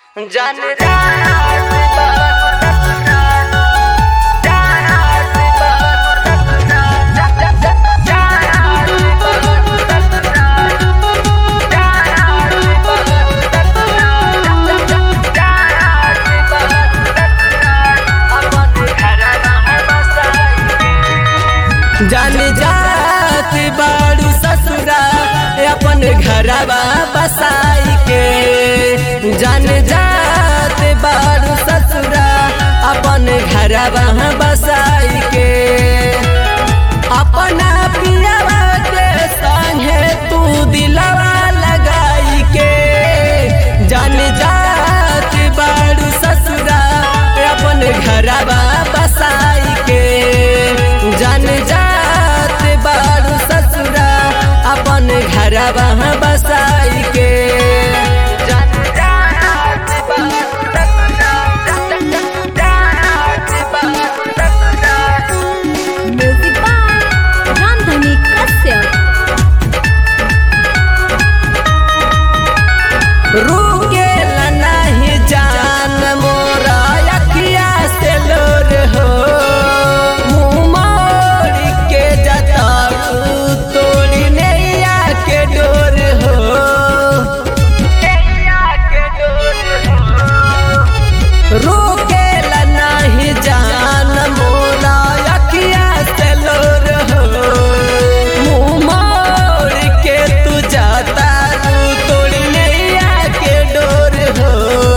जान रात जान जात बाड़ू ससुरा अपन घरवा बसाई के। जान जात बाड़ू ससुरा अपन घरवा बसाई के। अपना पियावा के संगे तू दिलवा लगाई के। जान जात बाड़ू ससुरा अपन घरवा बसाई के। जान जात बाड़ू ससुरा अपन घरवा बसाई के। Music by Ramdhani Kashyap. रुकेला नहीं जान मोरा अखिया से लोर हो। मुँह मोड़ के जताऊ तोड़ी नैया के डोर हो। रुकेला नहीं जान मोरा अखिया से लोर हो। मुँह मोड़ के तू जताऊ तोड़ी नैया के डोर हो।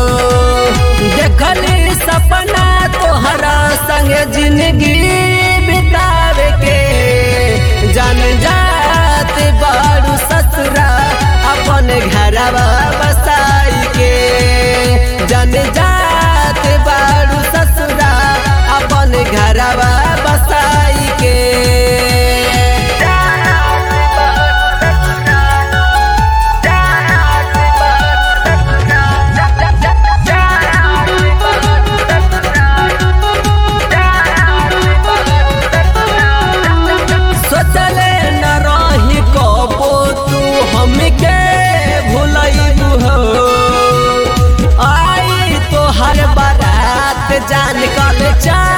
देखली सपना तोहरा संग जिंदगी बितावे के। जान जात बाड़ू ससुरा अपन घरवा बसाई के। जान जात बाड़ू ससुरा अपन घरवा बसाई के। सोचले न रही कबो तू हमके भुलैबू हो। आई तोहर बारात जान कल चा